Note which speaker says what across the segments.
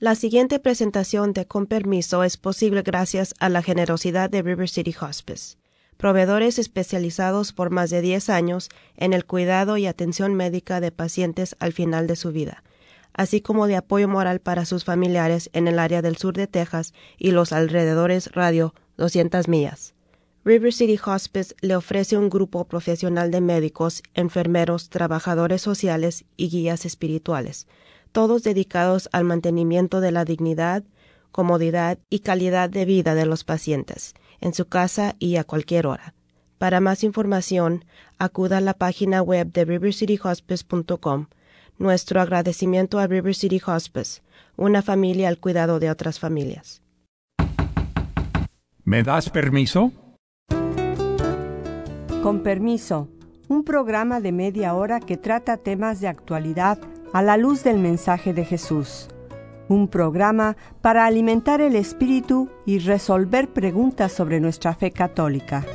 Speaker 1: La siguiente presentación de Con Permiso es posible gracias a la generosidad de River City Hospice, proveedores especializados por más de 10 años en el cuidado y atención médica de pacientes al final de su vida, así como de apoyo moral para sus familiares en el área del sur de Texas y los alrededores radio 200 millas. River City Hospice le ofrece un grupo profesional de médicos, enfermeros, trabajadores sociales y guías espirituales, todos dedicados al mantenimiento de la dignidad, comodidad y calidad de vida de los pacientes, en su casa y a cualquier hora. Para más información, acuda a la página web de rivercityhospice.com. Nuestro agradecimiento a River City Hospice, una familia al cuidado de otras familias.
Speaker 2: ¿Me das permiso?
Speaker 3: Con Permiso, un programa de media hora que trata temas de actualidad a la luz del mensaje de Jesús. Un programa para alimentar el espíritu y resolver preguntas sobre nuestra fe católica.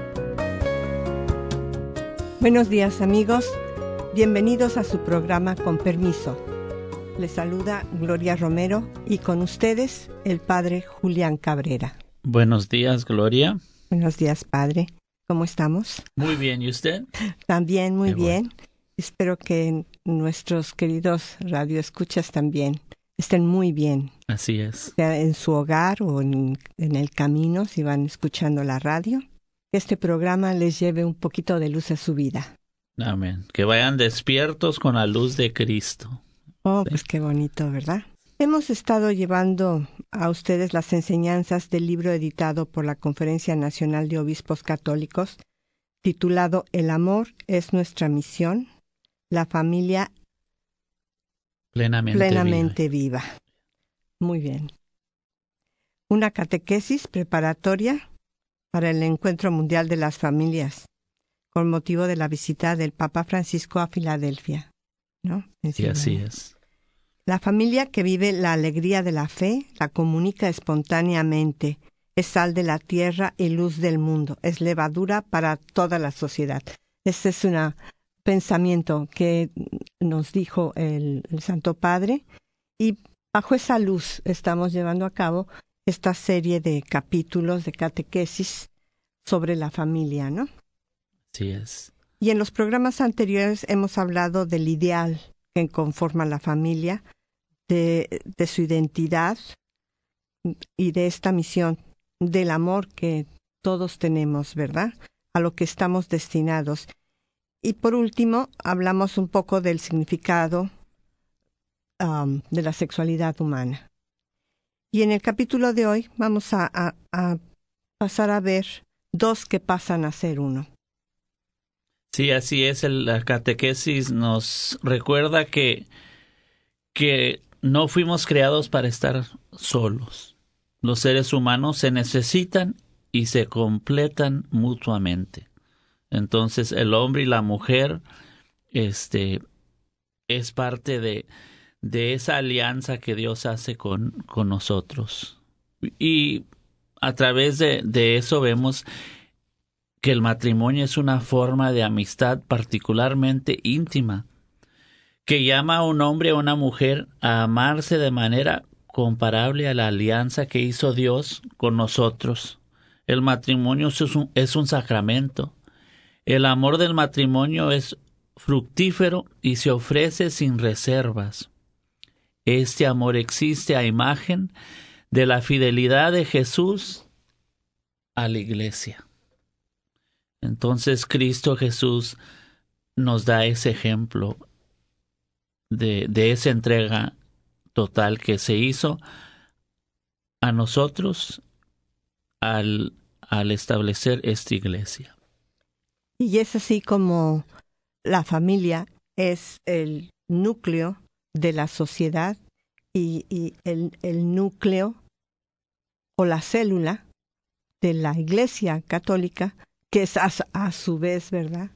Speaker 3: Buenos días, amigos. Bienvenidos a su programa Con Permiso. Les saluda Gloria Romero y con ustedes el Padre Julián Cabrera.
Speaker 4: Buenos días, Gloria.
Speaker 3: Buenos días, Padre. ¿Cómo estamos?
Speaker 4: Muy bien, ¿y usted?
Speaker 3: También muy bien.
Speaker 4: Bueno.
Speaker 3: Espero que nuestros queridos radioescuchas también estén muy bien.
Speaker 4: Así es.
Speaker 3: Sea en su hogar o en el camino, si van escuchando la radio. Que este programa les lleve un poquito de luz a su vida.
Speaker 4: Amén. Que vayan despiertos con la luz de Cristo.
Speaker 3: Oh,
Speaker 4: Sí.
Speaker 3: pues qué bonito, ¿verdad? Hemos estado llevando a ustedes las enseñanzas del libro editado por la Conferencia Nacional de Obispos Católicos, titulado El amor es nuestra misión, la familia plenamente viva. Muy bien. Una catequesis preparatoria para el Encuentro Mundial de las Familias, con motivo de la visita del Papa Francisco a Filadelfia, ¿no?
Speaker 4: Sí, así es.
Speaker 3: La familia que vive la alegría de la fe la comunica espontáneamente. Es sal de la tierra y luz del mundo. Es levadura para toda la sociedad. Este es un pensamiento que nos dijo el Santo Padre. Y bajo esa luz estamos llevando a cabo esta serie de capítulos de catequesis sobre la familia, ¿no?
Speaker 4: Así es.
Speaker 3: Y en los programas anteriores hemos hablado del ideal que conforma la familia, de su identidad y de esta misión del amor que todos tenemos, ¿verdad? A lo que estamos destinados. Y por último, hablamos un poco del significado de la sexualidad humana. Y en el capítulo de hoy vamos a pasar a ver dos que pasan a ser uno.
Speaker 4: Sí, así es. La catequesis nos recuerda que no fuimos creados para estar solos. Los seres humanos se necesitan y se completan mutuamente. Entonces, el hombre y la mujer es parte de esa alianza que Dios hace con nosotros. Y a través de eso vemos que el matrimonio es una forma de amistad particularmente íntima, que llama a un hombre y a una mujer a amarse de manera comparable a la alianza que hizo Dios con nosotros. El matrimonio es un sacramento. El amor del matrimonio es fructífero y se ofrece sin reservas. Este amor existe a imagen de la fidelidad de Jesús a la Iglesia. Entonces Cristo Jesús nos da ese ejemplo de esa entrega total que se hizo a nosotros al establecer esta iglesia.
Speaker 3: Y es así como la familia es el núcleo de la sociedad y el núcleo o la célula de la Iglesia Católica, que es a su vez, ¿verdad?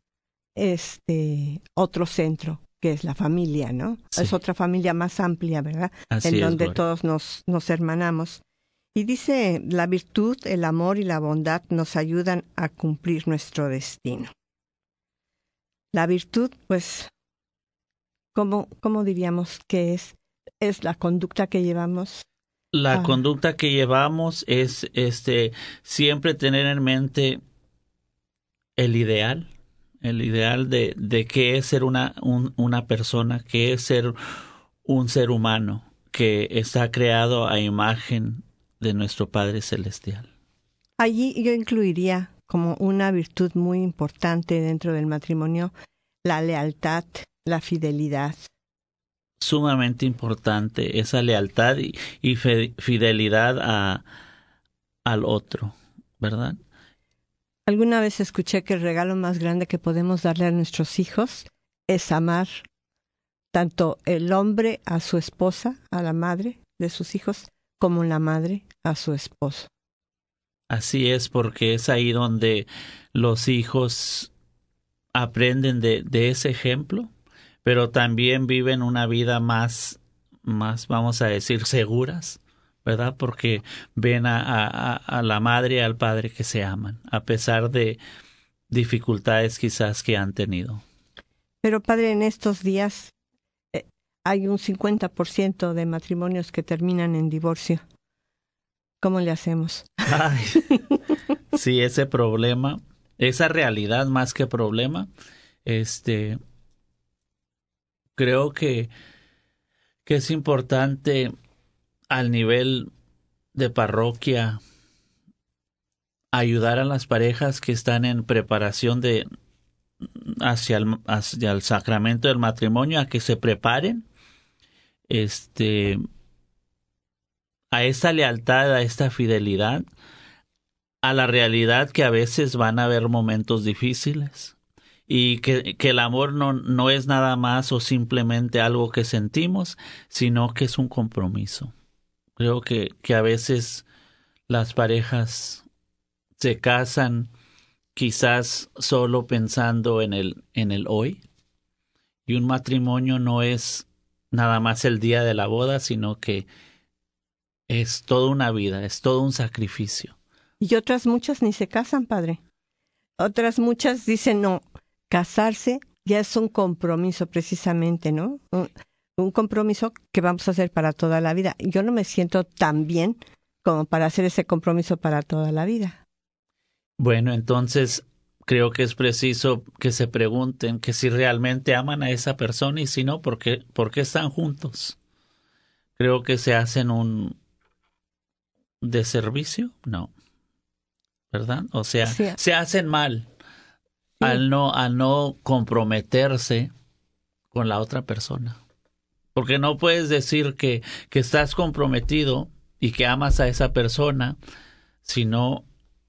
Speaker 3: Otro centro, que es la familia, ¿no?
Speaker 4: Sí.
Speaker 3: Es otra familia más amplia, ¿verdad?
Speaker 4: Así
Speaker 3: en
Speaker 4: es,
Speaker 3: donde
Speaker 4: Gloria.
Speaker 3: todos nos hermanamos. Y dice, la virtud, el amor y la bondad nos ayudan a cumplir nuestro destino. La virtud, pues, ¿cómo diríamos que es? es la conducta que llevamos.
Speaker 4: La conducta que llevamos es siempre tener en mente el ideal de qué es ser una persona, qué es ser un ser humano que está creado a imagen de nuestro Padre Celestial.
Speaker 3: Allí yo incluiría como una virtud muy importante dentro del matrimonio la lealtad, la fidelidad.
Speaker 4: Sumamente importante esa lealtad y fidelidad al otro, ¿verdad?
Speaker 3: Alguna vez escuché que el regalo más grande que podemos darle a nuestros hijos es amar tanto el hombre a su esposa, a la madre de sus hijos, como la madre a su esposo.
Speaker 4: Así es, porque es ahí donde los hijos aprenden de ese ejemplo, pero también viven una vida más, vamos a decir, seguras, ¿verdad? Porque ven a la madre y al padre que se aman, a pesar de dificultades quizás que han tenido.
Speaker 3: Pero padre, en estos días hay un 50% de matrimonios que terminan en divorcio. ¿Cómo le hacemos?
Speaker 4: Ay, sí, ese problema, esa realidad más que problema, creo que es importante al nivel de parroquia ayudar a las parejas que están en preparación hacia el sacramento del matrimonio a que se preparen a esta lealtad, a esta fidelidad, a la realidad que a veces van a haber momentos difíciles y que el amor no es nada más o simplemente algo que sentimos, sino que es un compromiso. Creo que a veces las parejas se casan quizás solo pensando en el hoy, y un matrimonio no es nada más el día de la boda, sino que es toda una vida, es todo un sacrificio.
Speaker 3: Y otras muchas ni se casan, padre. Otras muchas dicen, no, casarse ya es un compromiso precisamente, ¿no? Un compromiso que vamos a hacer para toda la vida. Yo no me siento tan bien como para hacer ese compromiso para toda la vida.
Speaker 4: Bueno, entonces creo que es preciso que se pregunten que si realmente aman a esa persona y si no, ¿por qué están juntos? Creo que se hacen un deservicio, no, ¿verdad? O sea, sí, se hacen mal al no comprometerse con la otra persona. Porque no puedes decir que estás comprometido y que amas a esa persona si no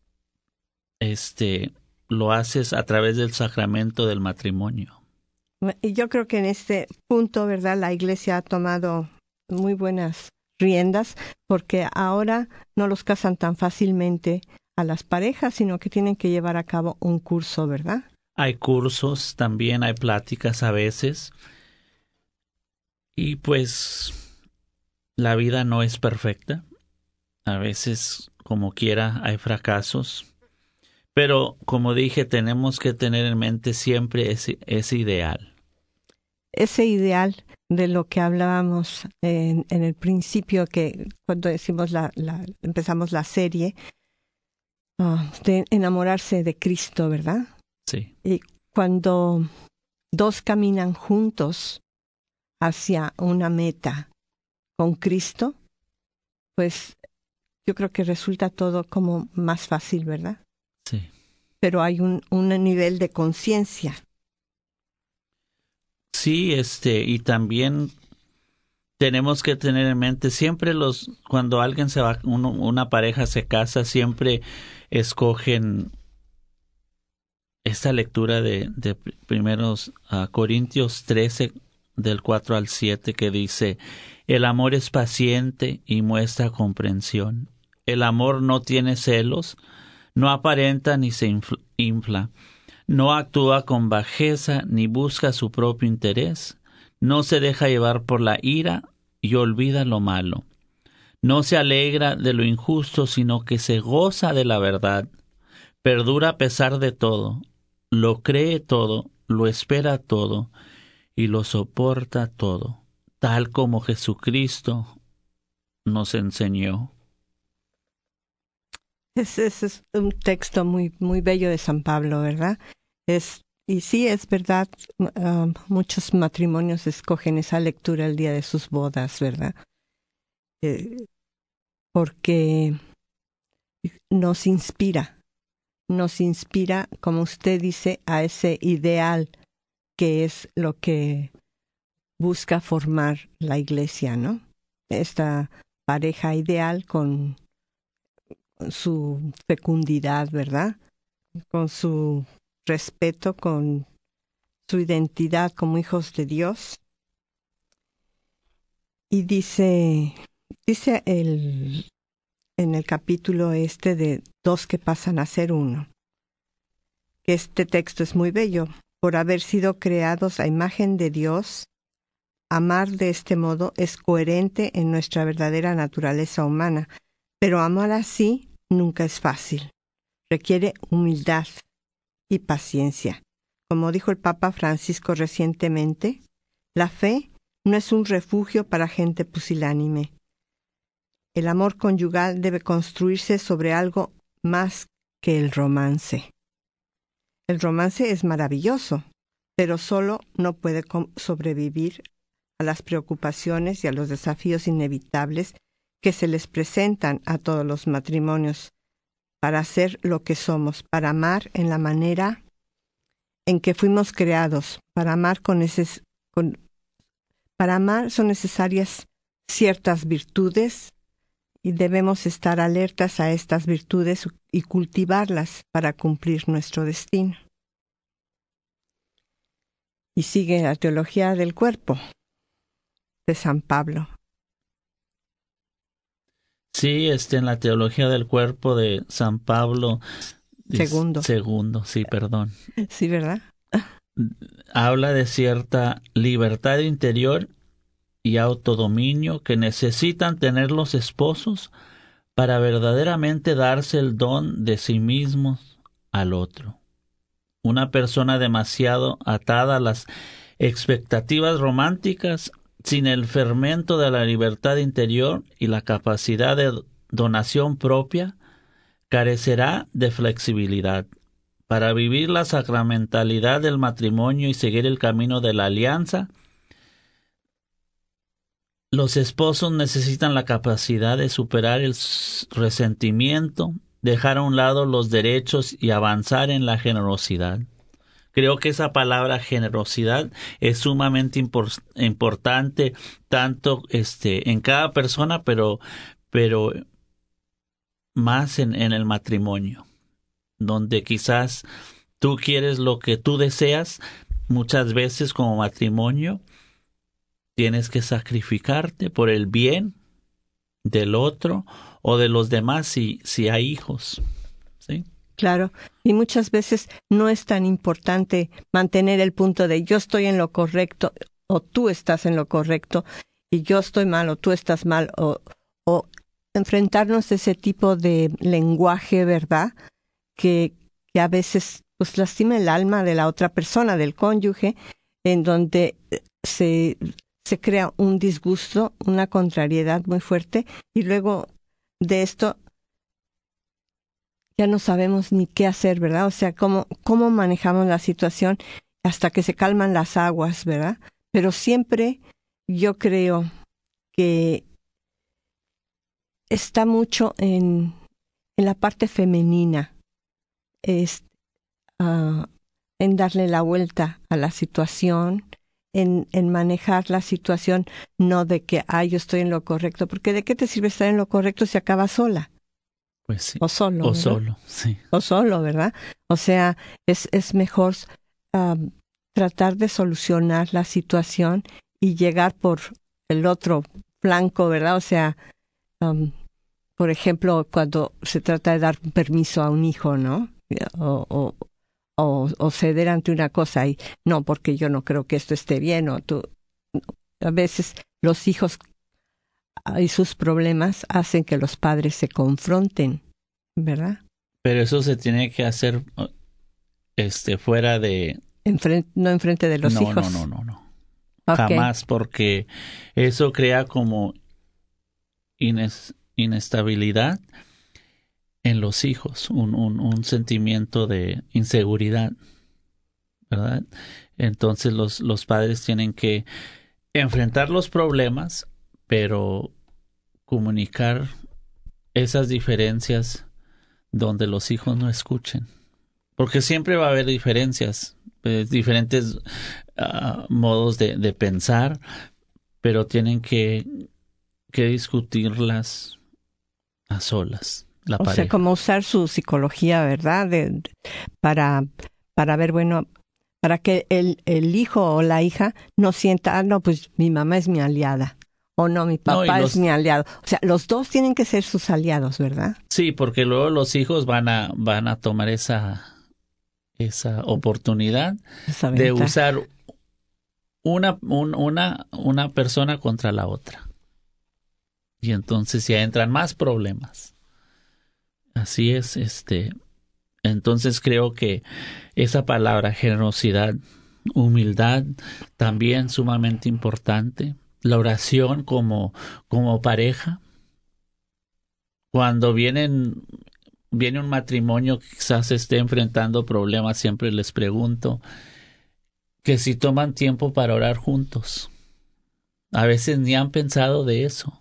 Speaker 4: lo haces a través del sacramento del matrimonio.
Speaker 3: Y yo creo que en este punto, ¿verdad? La Iglesia ha tomado muy buenas riendas, porque ahora no los casan tan fácilmente a las parejas, sino que tienen que llevar a cabo un curso, ¿verdad?
Speaker 4: Hay cursos, también hay pláticas a veces, y pues la vida no es perfecta. A veces, como quiera, hay fracasos. Pero, como dije, tenemos que tener en mente siempre ese ideal. Ese
Speaker 3: ideal de lo que hablábamos en el principio, que cuando decimos empezamos la serie, de enamorarse de Cristo, ¿verdad?
Speaker 4: Sí.
Speaker 3: Y cuando dos caminan juntos hacia una meta con Cristo, pues yo creo que resulta todo como más fácil, ¿verdad?
Speaker 4: Sí.
Speaker 3: Pero hay un nivel de conciencia.
Speaker 4: Sí, y también tenemos que tener en mente siempre cuando alguien se va, una pareja se casa, siempre escogen esta lectura de primeros Corintios 13 del 4 al 7 que dice: el amor es paciente y muestra comprensión. El amor no tiene celos, no aparenta ni se infla, no actúa con bajeza ni busca su propio interés, no se deja llevar por la ira y olvida lo malo. No se alegra de lo injusto, sino que se goza de la verdad. Perdura a pesar de todo, lo cree todo, lo espera todo y lo soporta todo. tal como Jesucristo nos enseñó.
Speaker 3: Ese es un texto muy, muy bello de San Pablo, ¿verdad? Y sí, es verdad, muchos matrimonios escogen esa lectura el día de sus bodas, ¿verdad? Porque nos inspira, como usted dice, a ese ideal que es lo que busca formar la Iglesia, ¿no? Esta pareja ideal con su fecundidad, ¿verdad? Con su respeto, con su identidad como hijos de Dios. Y dice en el capítulo de dos que pasan a ser uno, que este texto es muy bello. Por haber sido creados a imagen de Dios, amar de este modo es coherente en nuestra verdadera naturaleza humana, pero amar así nunca es fácil. Requiere humildad y paciencia. Como dijo el Papa Francisco recientemente, la fe no es un refugio para gente pusilánime. El amor conyugal debe construirse sobre algo más que el romance. El romance es maravilloso, pero solo no puede sobrevivir a las preocupaciones y a los desafíos inevitables que se les presentan a todos los matrimonios para ser lo que somos, para amar en la manera en que fuimos creados. Para amar para amar son necesarias ciertas virtudes y debemos estar alertas a estas virtudes y cultivarlas para cumplir nuestro destino. Y sigue la teología del cuerpo de San Pablo.
Speaker 4: Sí, en la teología del cuerpo de San Pablo segundo, sí, perdón.
Speaker 3: Sí, ¿verdad?
Speaker 4: Habla de cierta libertad interior y autodominio que necesitan tener los esposos para verdaderamente darse el don de sí mismos al otro. Una persona demasiado atada a las expectativas románticas, sin el fermento de la libertad interior y la capacidad de donación propia, carecerá de flexibilidad. Para vivir la sacramentalidad del matrimonio y seguir el camino de la alianza, los esposos necesitan la capacidad de superar el resentimiento, dejar a un lado los derechos y avanzar en la generosidad. Creo que esa palabra generosidad es sumamente importante tanto en cada persona, pero más en el matrimonio, donde quizás tú quieres lo que tú deseas. Muchas veces como matrimonio tienes que sacrificarte por el bien del otro o de los demás si hay hijos, ¿sí?
Speaker 3: Claro, y muchas veces no es tan importante mantener el punto de yo estoy en lo correcto o tú estás en lo correcto y yo estoy mal o tú estás mal o enfrentarnos a ese tipo de lenguaje, ¿verdad? Que a veces pues lastima el alma de la otra persona, del cónyuge, en donde se crea un disgusto, una contrariedad muy fuerte y luego de esto ya no sabemos ni qué hacer, ¿verdad? O sea, cómo manejamos la situación hasta que se calman las aguas, ¿verdad? Pero siempre yo creo que está mucho en la parte femenina, en darle la vuelta a la situación, en manejar la situación, no de que, yo estoy en lo correcto, porque ¿de qué te sirve estar en lo correcto si acabas sola?
Speaker 4: Pues sí.
Speaker 3: O solo.
Speaker 4: O solo, sí.
Speaker 3: O solo, ¿verdad? O sea, es mejor tratar de solucionar la situación y llegar por el otro flanco, ¿verdad? O sea, por ejemplo, cuando se trata de dar permiso a un hijo, ¿no? O ceder ante una cosa y no, porque yo no creo que esto esté bien, o tú. A veces los hijos y sus problemas hacen que los padres se confronten, ¿verdad?
Speaker 4: Pero eso se tiene que hacer fuera de...
Speaker 3: no enfrente de los hijos.
Speaker 4: No. jamás, porque eso crea como inestabilidad en los hijos, un sentimiento de inseguridad, ¿verdad? Entonces los padres tienen que enfrentar los problemas, pero comunicar esas diferencias donde los hijos no escuchen. Porque siempre va a haber diferencias, diferentes modos de pensar, pero tienen que discutirlas a solas, la pareja.
Speaker 3: O sea, como usar su psicología, ¿verdad? Para ver, bueno, para que el hijo o la hija no sienta, no, pues mi mamá es mi aliada, o no, mi papá es mi aliado. O sea, los dos tienen que ser sus aliados, ¿verdad?
Speaker 4: Sí, porque luego los hijos van a tomar esa oportunidad de usar una persona contra la otra. Y entonces ya entran más problemas. Así es, entonces creo que esa palabra generosidad, humildad, también sumamente importante. La oración como pareja. Cuando viene un matrimonio que quizás esté enfrentando problemas, siempre les pregunto que si toman tiempo para orar juntos. A veces ni han pensado de eso.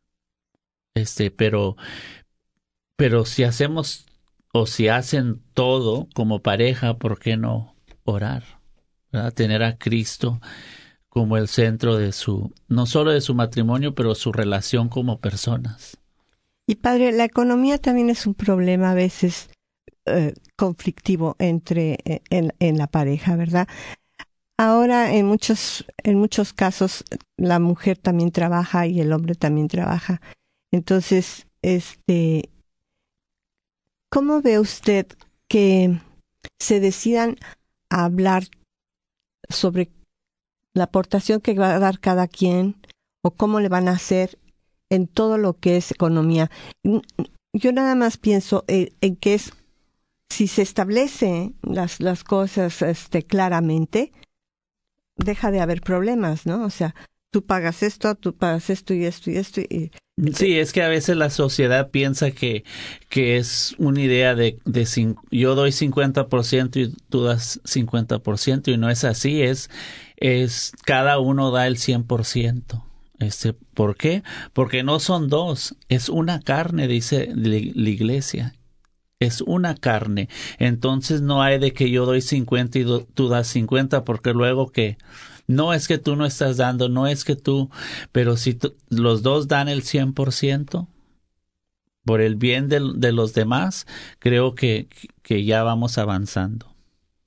Speaker 4: Pero si hacemos o si hacen todo como pareja, ¿por qué no orar? ¿Verdad? Tener a Cristo como el centro de no solo de su matrimonio, pero su relación como personas.
Speaker 3: Y padre, la economía también es un problema a veces conflictivo en la pareja, ¿verdad? Ahora en muchos casos la mujer también trabaja y el hombre también trabaja. Entonces, ¿cómo ve usted que se decidan a hablar sobre la aportación que va a dar cada quien o cómo le van a hacer en todo lo que es economía? Yo nada más pienso en que si se establece las cosas claramente, deja de haber problemas, ¿no? O sea, tú pagas esto y esto y esto.
Speaker 4: Sí, es que a veces la sociedad piensa que es una idea de yo doy 50% y tú das 50%, y no es así, es cada uno da el 100%. ¿Por qué? Porque no son dos, es una carne, dice la iglesia. Es una carne. Entonces no hay de que yo doy 50 y tú das 50, porque luego que no es que tú no estás dando, no es que tú, pero si los dos dan el 100% por el bien de los demás, creo que ya vamos avanzando.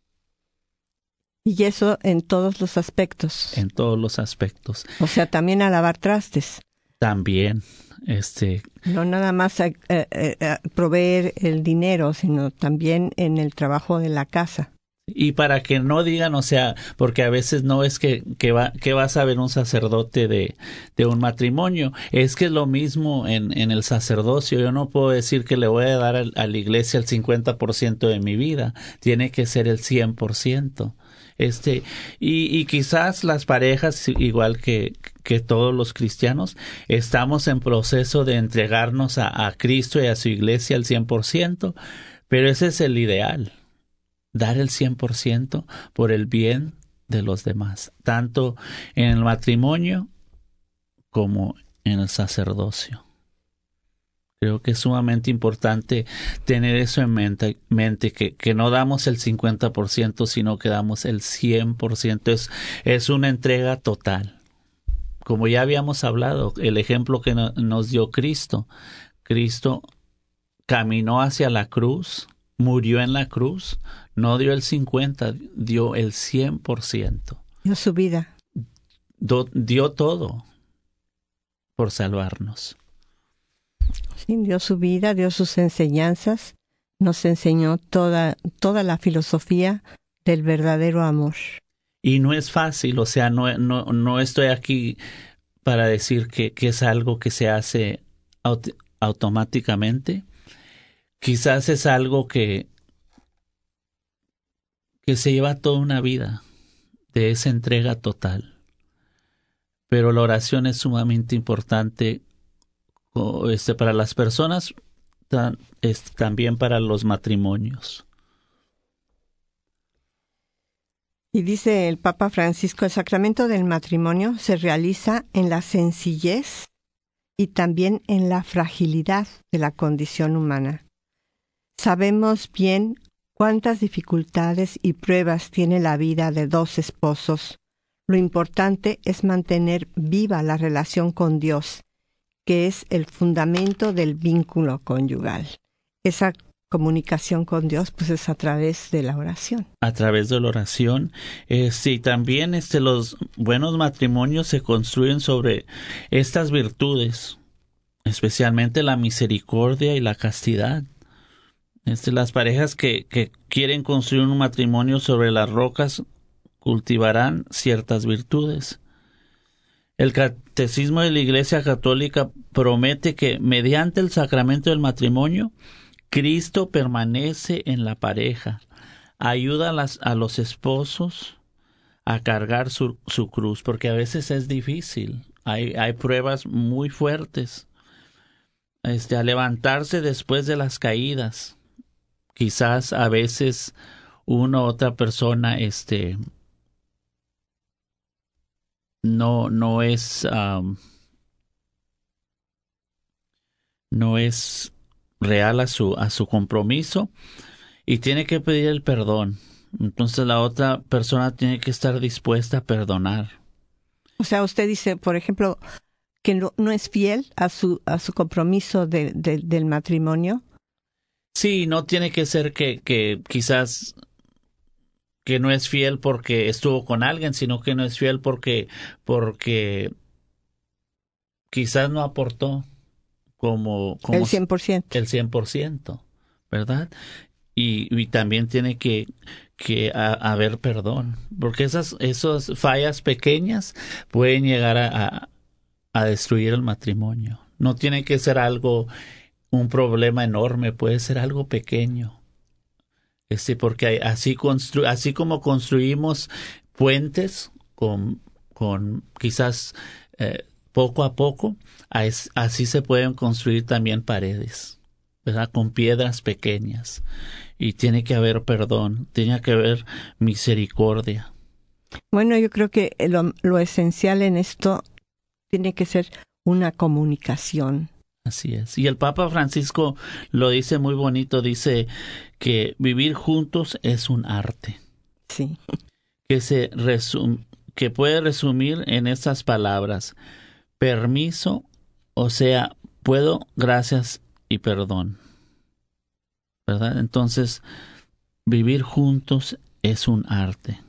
Speaker 3: Y eso en todos los aspectos.
Speaker 4: En todos los aspectos.
Speaker 3: O sea, también a lavar trastes.
Speaker 4: También.
Speaker 3: No nada más proveer el dinero, sino también en el trabajo de la casa.
Speaker 4: Y para que no digan, o sea, porque a veces no es que vas a ver un sacerdote de un matrimonio, es que es lo mismo en el sacerdocio. Yo no puedo decir que le voy a dar a la iglesia el 50% de mi vida, tiene que ser el 100%. Y quizás las parejas, igual que todos los cristianos, estamos en proceso de entregarnos a Cristo y a su iglesia al 100%, pero ese es el ideal, dar el 100% por el bien de los demás, tanto en el matrimonio como en el sacerdocio. Creo que es sumamente importante tener eso en mente que no damos el 50%, sino que damos el 100%. Es una entrega total. Como ya habíamos hablado, el ejemplo que nos dio Cristo. Cristo caminó hacia la cruz, murió en la cruz, no dio el 50%, dio el 100%.
Speaker 3: Dio su vida.
Speaker 4: Dio todo por salvarnos.
Speaker 3: Sí, dio su vida, dio sus enseñanzas, nos enseñó toda la filosofía del verdadero amor.
Speaker 4: Y no es fácil, o sea, no estoy aquí para decir que es algo que se hace automáticamente. Quizás es algo que se lleva toda una vida de esa entrega total. pero la oración es sumamente importante para las personas, también para los matrimonios.
Speaker 3: Y dice el Papa Francisco, el sacramento del matrimonio se realiza en la sencillez y también en la fragilidad de la condición humana. Sabemos bien cuántas dificultades y pruebas tiene la vida de dos esposos. Lo importante es mantener viva la relación con Dios, que es el fundamento del vínculo conyugal. Esa comunicación con Dios, pues, es a través de la oración.
Speaker 4: A través de la oración. Sí, también los buenos matrimonios se construyen sobre estas virtudes, especialmente la misericordia y la castidad. Las parejas que quieren construir un matrimonio sobre las rocas cultivarán ciertas virtudes. El Catecismo de la Iglesia Católica promete que mediante el sacramento del matrimonio, Cristo permanece en la pareja, ayuda a los esposos a cargar su cruz, porque a veces es difícil, hay pruebas muy fuertes, a levantarse después de las caídas. Quizás a veces una u otra persona no es real a su compromiso y tiene que pedir el perdón. Entonces la otra persona tiene que estar dispuesta a perdonar.
Speaker 3: O sea, usted dice, por ejemplo, que no es fiel a su compromiso del matrimonio.
Speaker 4: Sí, no tiene que ser que quizás que no es fiel porque estuvo con alguien, sino que no es fiel porque quizás no aportó como
Speaker 3: el 100%.
Speaker 4: El 100%, ¿verdad? Y también tiene que haber perdón, porque esas fallas pequeñas pueden llegar a destruir el matrimonio. No tiene que ser un problema enorme, puede ser algo pequeño. Porque así como construimos puentes con quizás poco a poco, así se pueden construir también paredes, ¿verdad? Con piedras pequeñas. Y tiene que haber perdón, tiene que haber misericordia.
Speaker 3: Bueno, yo creo que lo esencial en esto tiene que ser una comunicación.
Speaker 4: Así es. Y el Papa Francisco lo dice muy bonito, dice que vivir juntos es un arte.
Speaker 3: Sí.
Speaker 4: Que puede resumir en estas palabras: permiso, o sea, puedo, gracias y perdón. ¿Verdad? Entonces, vivir juntos es un arte.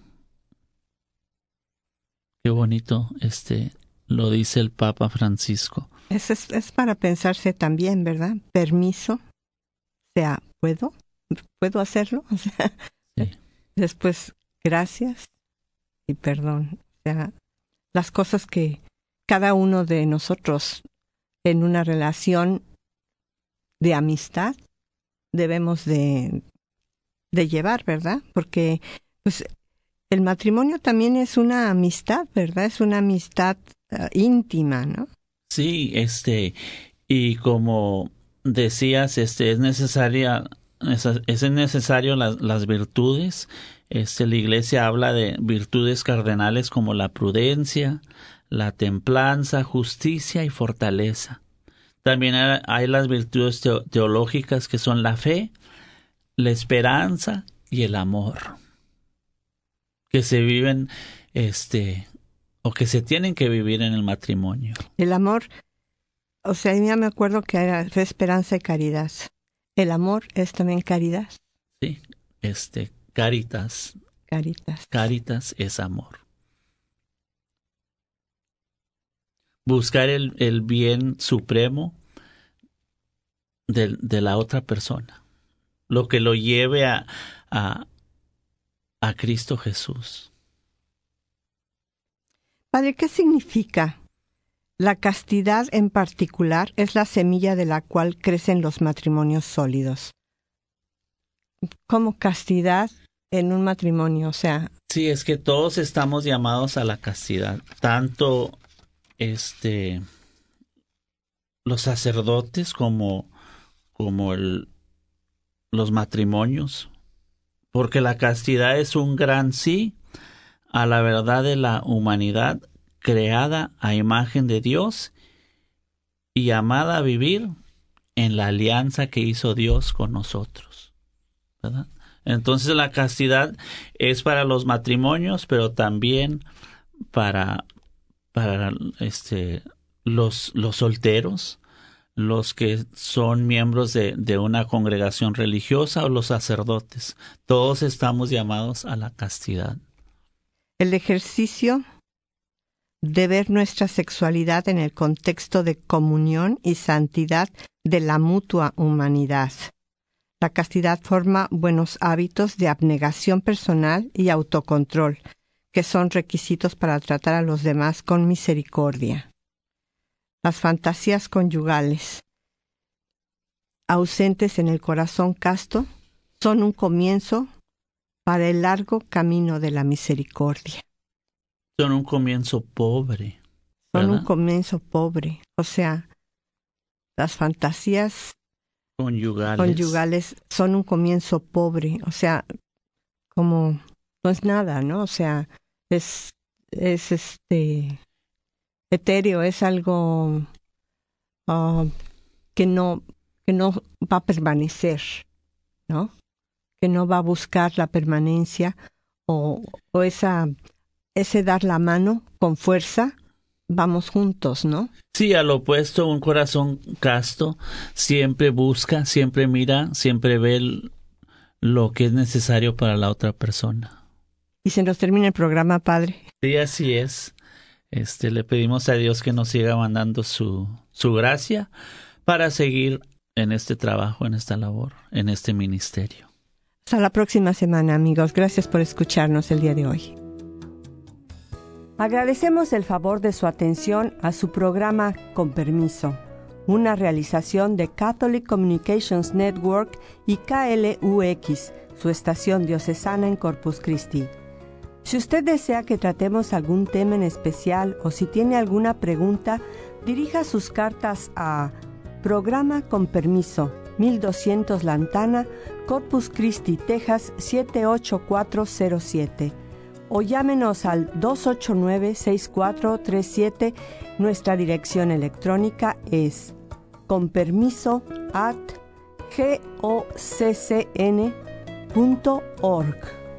Speaker 4: Qué bonito lo dice el Papa Francisco.
Speaker 3: Es para pensarse también, ¿verdad? Permiso, o sea, ¿puedo hacerlo? O sea, sí. Después, gracias y perdón. O sea, las cosas que cada uno de nosotros en una relación de amistad debemos de llevar, ¿verdad? Porque pues el matrimonio también es una amistad, ¿verdad? Es una amistad íntima, ¿no?
Speaker 4: Sí, y como decías, es necesario las virtudes. La Iglesia habla de virtudes cardenales como la prudencia, la templanza, justicia y fortaleza. También hay las virtudes teológicas, que son la fe, la esperanza y el amor, que se viven o que se tienen que vivir en el matrimonio.
Speaker 3: El amor, o sea, ya me acuerdo que era esperanza y caridad. El amor es también caridad.
Speaker 4: Sí, caritas. Caritas es amor. Buscar el bien supremo de la otra persona, lo que lo lleve a Cristo Jesús.
Speaker 3: Padre, ¿qué significa? La castidad en particular es la semilla de la cual crecen los matrimonios sólidos. ¿Cómo castidad en un matrimonio? O sea...
Speaker 4: Sí, es que todos estamos llamados a la castidad, tanto los sacerdotes como los matrimonios, porque la castidad es un gran sí a la verdad de la humanidad creada a imagen de Dios y llamada a vivir en la alianza que hizo Dios con nosotros, ¿verdad? Entonces la castidad es para los matrimonios, pero también para los solteros, los que son miembros de una congregación religiosa o los sacerdotes. Todos estamos llamados a la castidad.
Speaker 3: El ejercicio de ver nuestra sexualidad en el contexto de comunión y santidad de la mutua humanidad. La castidad forma buenos hábitos de abnegación personal y autocontrol, que son requisitos para tratar a los demás con misericordia. Las fantasías conyugales, ausentes en el corazón casto, son un comienzo para el largo camino de la misericordia.
Speaker 4: Son un comienzo pobre, ¿verdad?
Speaker 3: Son un comienzo pobre. O sea, las fantasías conyugales son un comienzo pobre. O sea, como no es nada, ¿no? O sea, es etéreo, es algo que no va a permanecer, ¿no? Que no va a buscar la permanencia o ese dar la mano con fuerza, vamos juntos, ¿no?
Speaker 4: Sí, al opuesto, un corazón casto siempre busca, siempre mira, siempre ve lo que es necesario para la otra persona.
Speaker 3: Y se nos termina el programa, Padre.
Speaker 4: Sí, así es. Le pedimos a Dios que nos siga mandando su gracia para seguir en este trabajo, en esta labor, en este ministerio.
Speaker 3: Hasta la próxima semana, amigos. Gracias por escucharnos el día de hoy. Agradecemos el favor de su atención a su programa Con Permiso, una realización de Catholic Communications Network y KLUX, su estación diocesana en Corpus Christi. Si usted desea que tratemos algún tema en especial o si tiene alguna pregunta, dirija sus cartas a Programa Con Permiso, 1200 Lantana, Corpus Christi, Texas 78407. O llámenos al 289-6437. Nuestra dirección electrónica es conpermiso@goccn.org.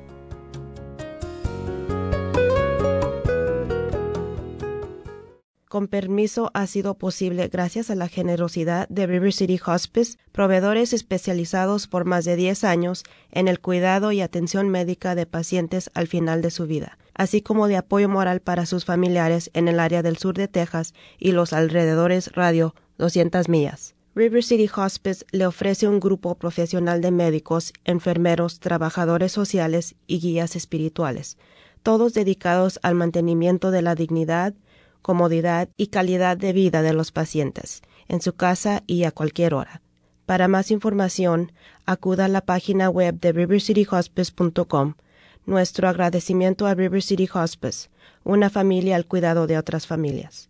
Speaker 1: Con Permiso ha sido posible gracias a la generosidad de River City Hospice, proveedores especializados por más de 10 años en el cuidado y atención médica de pacientes al final de su vida, así como de apoyo moral para sus familiares en el área del sur de Texas y los alrededores radio 200 millas. River City Hospice le ofrece un grupo profesional de médicos, enfermeros, trabajadores sociales y guías espirituales, todos dedicados al mantenimiento de la dignidad, comodidad y calidad de vida de los pacientes, en su casa y a cualquier hora. Para más información, acuda a la página web de rivercityhospice.com. Nuestro agradecimiento a River City Hospice, una familia al cuidado de otras familias.